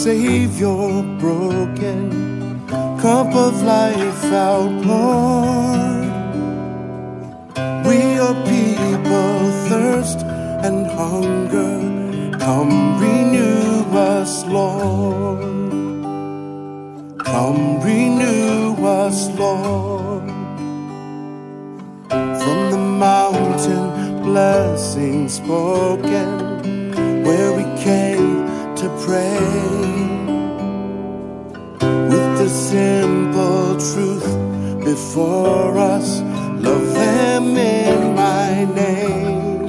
Savior broken, cup of life outpoured. We are people, thirst and hunger. Come renew us, Lord. Come renew us, Lord. From the mountain, blessings spoken, where we came to pray, with the simple truth before us. Love them in my name.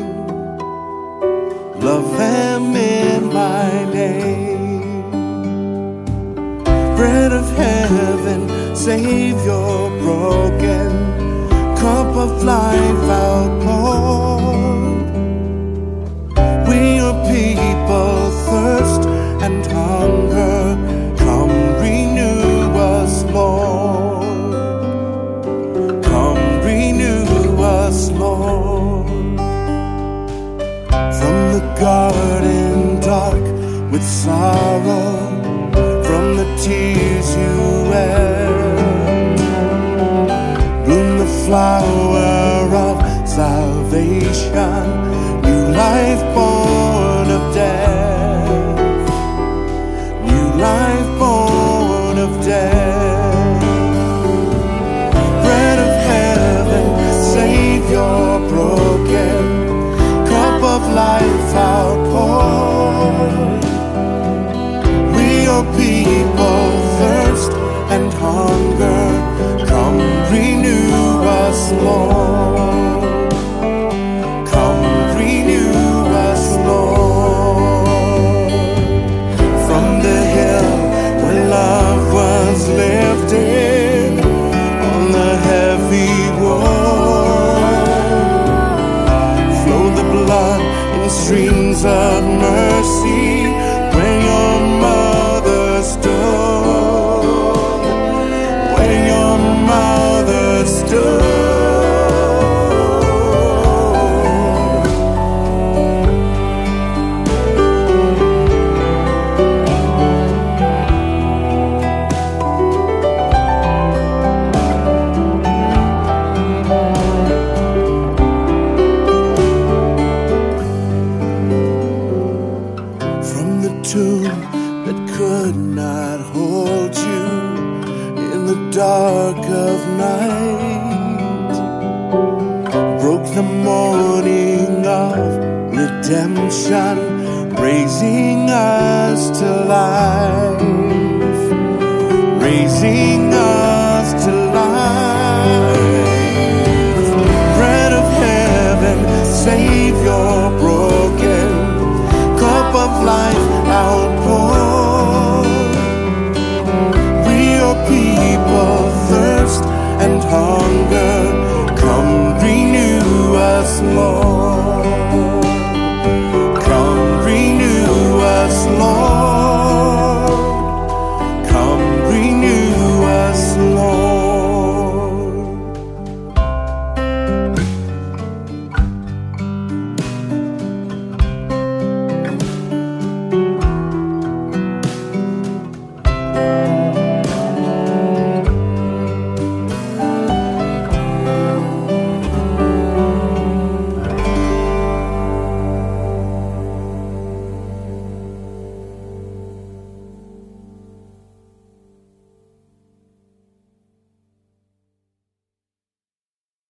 Love them in my name. Bread of heaven, Savior broken, cup of life outpoured. We are people, thirst and hunger. Come renew us, Lord. Come renew us, Lord. From the garden dark with sorrow, from the tears you wept, bloom the flower of salvation, new life born of death, new life born of death. Bread of heaven, Savior broken, cup of life outpoured. We are people, thirst and hunger. Come renew us, Lord. Come renew us, Lord. From the hill where love was lifted on the heavy wall, flow the blood in streams of mercy, where your mother stood, where your mother stood. From the tomb that could not hold you in the dark of night, broke the morning of redemption, raising us to life.